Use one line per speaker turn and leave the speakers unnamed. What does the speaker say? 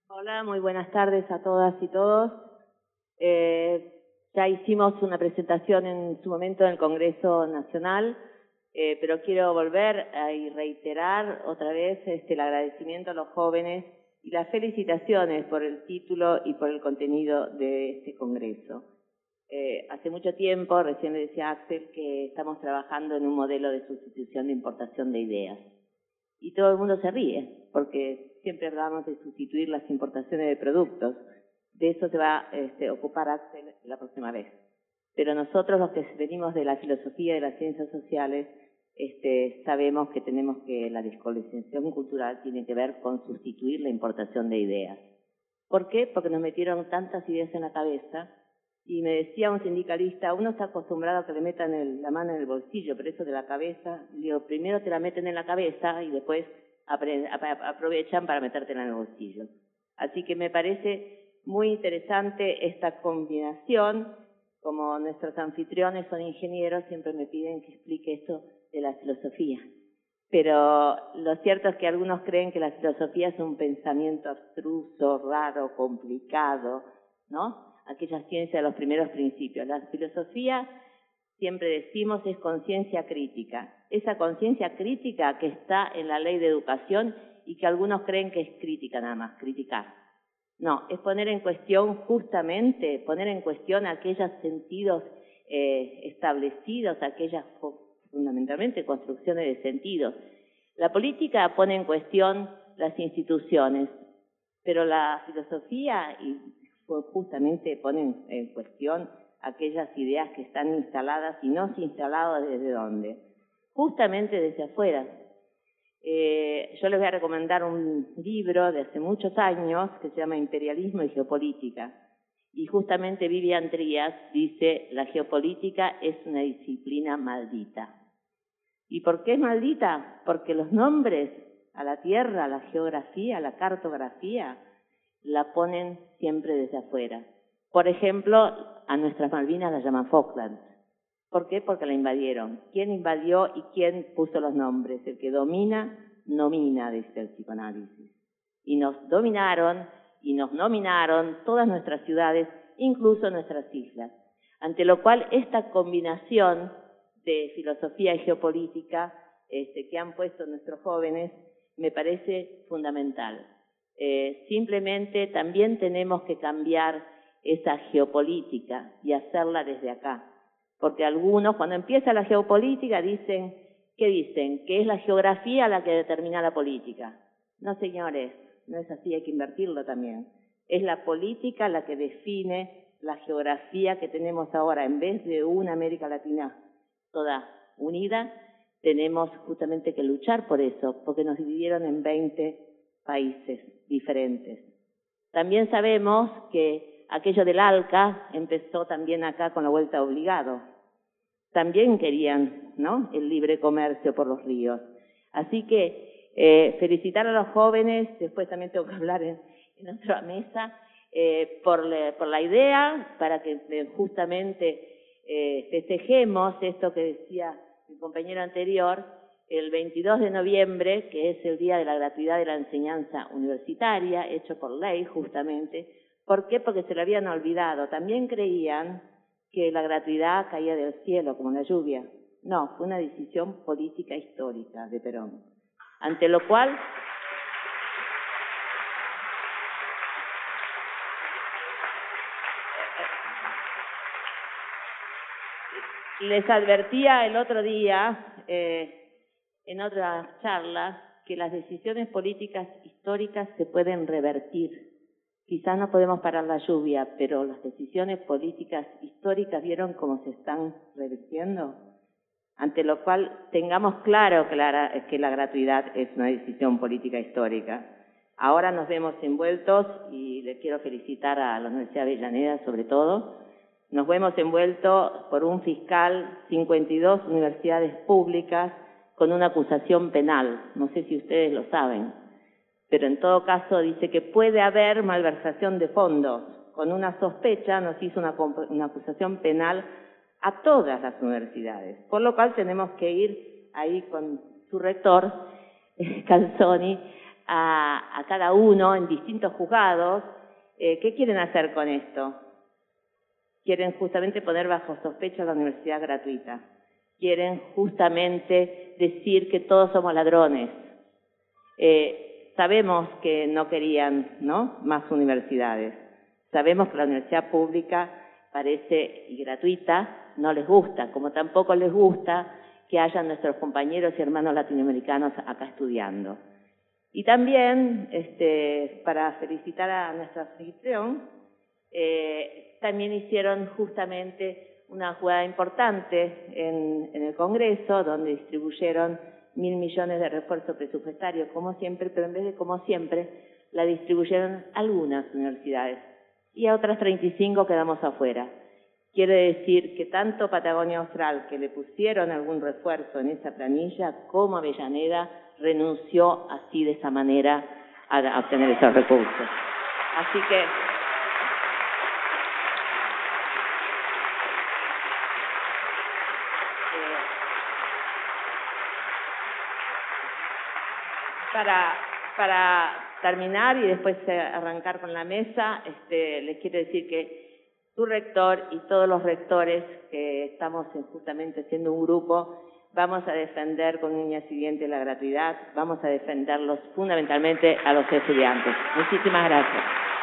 Hola, muy buenas tardes a todas y todos. Ya hicimos una presentación en su momento en el Congreso Nacional, pero quiero volver y reiterar otra vez el agradecimiento a los jóvenes y las felicitaciones por el título y por el contenido de este Congreso. Hace mucho tiempo, recién le decía a Axel, que estamos trabajando en un modelo de sustitución de importación de ideas. Y todo el mundo se ríe, porque siempre hablamos de sustituir las importaciones de productos. De eso se va a ocupar Axel la próxima vez. Pero nosotros, los que venimos de la filosofía y de las ciencias sociales, sabemos que la descolonización cultural tiene que ver con sustituir la importación de ideas. ¿Por qué? Porque nos metieron tantas ideas en la cabeza. Y me decía un sindicalista, uno está acostumbrado a que le metan la mano en el bolsillo, pero eso de la cabeza, digo, primero te la meten en la cabeza y después aprovechan para metértela en el bolsillo. Así que me parece muy interesante esta combinación. Como nuestros anfitriones son ingenieros, siempre me piden que explique esto de la filosofía. Pero lo cierto es que algunos creen que la filosofía es un pensamiento abstruso, raro, complicado, ¿no? Aquella ciencia de los primeros principios. La filosofía, siempre decimos, es conciencia crítica. Esa conciencia crítica que está en la ley de educación y que algunos creen que es crítica nada más, criticar. No, es poner en cuestión justamente, poner en cuestión aquellos sentidos establecidos, aquellas fundamentalmente construcciones de sentidos. La política pone en cuestión las instituciones, pero la filosofía justamente ponen en cuestión aquellas ideas que están instaladas y no se instaladas desde dónde, justamente desde afuera. Yo les voy a recomendar un libro de hace muchos años que se llama Imperialismo y Geopolítica, y justamente Vivian Trías dice: la geopolítica es una disciplina maldita. ¿Y por qué es maldita? Porque los nombres a la tierra, a la geografía, a la cartografía, la ponen siempre desde afuera. Por ejemplo, a nuestras Malvinas las llaman Falklands. ¿Por qué? Porque la invadieron. ¿Quién invadió y quién puso los nombres? El que domina, nomina, dice el psicoanálisis. Y nos dominaron y nos nominaron todas nuestras ciudades, incluso nuestras islas. Ante lo cual, esta combinación de filosofía y geopolítica que han puesto nuestros jóvenes me parece fundamental. Simplemente también tenemos que cambiar esa geopolítica y hacerla desde acá. Porque algunos, cuando empieza la geopolítica, dicen, ¿qué dicen? Que es la geografía la que determina la política. No, señores, no es así, hay que invertirlo también. Es la política la que define la geografía que tenemos ahora. En vez de una América Latina toda unida, tenemos justamente que luchar por eso, porque nos dividieron en 20 países diferentes. También sabemos que aquello del ALCA empezó también acá con la vuelta obligado. También querían, ¿no?, el libre comercio por los ríos. Así que felicitar a los jóvenes, después también tengo que hablar en otra mesa, por la idea, para que justamente festejemos esto que decía mi compañero anterior, el 22 de noviembre, que es el Día de la Gratuidad de la Enseñanza Universitaria, hecho por ley justamente. ¿Por qué? Porque se lo habían olvidado. También creían que la gratuidad caía del cielo, como la lluvia. No, fue una decisión política histórica de Perón. Ante lo cual, les advertía el otro día, en otras charlas, que las decisiones políticas históricas se pueden revertir. Quizás no podemos parar la lluvia, pero las decisiones políticas históricas, ¿vieron cómo se están revirtiendo? Ante lo cual tengamos claro que la gratuidad es una decisión política histórica. Ahora nos vemos envueltos, y le quiero felicitar a la Universidad de Avellaneda sobre todo, nos vemos envueltos por un fiscal, 52 universidades públicas, con una acusación penal. No sé si ustedes lo saben, pero en todo caso dice que puede haber malversación de fondos. Con una sospecha nos hizo una acusación penal a todas las universidades, por lo cual tenemos que ir ahí con su rector, Calzoni, a cada uno en distintos juzgados. ¿Qué quieren hacer con esto? Quieren justamente poner bajo sospecha la universidad gratuita. Quieren justamente decir que todos somos ladrones. Sabemos que no querían, ¿no?, más universidades. Sabemos que la universidad pública parece y gratuita no les gusta, como tampoco les gusta que hayan nuestros compañeros y hermanos latinoamericanos acá estudiando. Y también, para felicitar a nuestro anfitrión, también hicieron justamente una jugada importante en el Congreso, donde distribuyeron 1.000 millones de refuerzo presupuestario, como siempre, pero en vez de como siempre, la distribuyeron a algunas universidades y a otras 35 quedamos afuera. Quiere decir que tanto Patagonia Austral, que le pusieron algún refuerzo en esa planilla, como Avellaneda renunció así de esa manera a obtener esos recursos. Así que para terminar y después arrancar con la mesa, les quiero decir que su rector y todos los rectores que estamos justamente siendo un grupo, vamos a defender con uñas y dientes la gratuidad, vamos a defenderlos fundamentalmente a los estudiantes. Muchísimas gracias.